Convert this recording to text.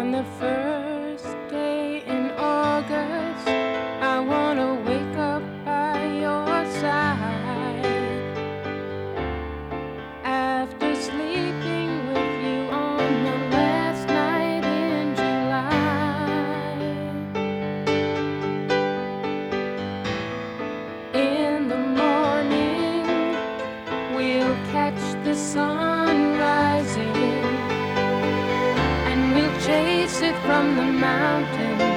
On the first day in August, I wanna wake up by your side. After sleeping with you on the last night in July. In the morning, we'll catch the sun rising, and we'll chase it from the mountains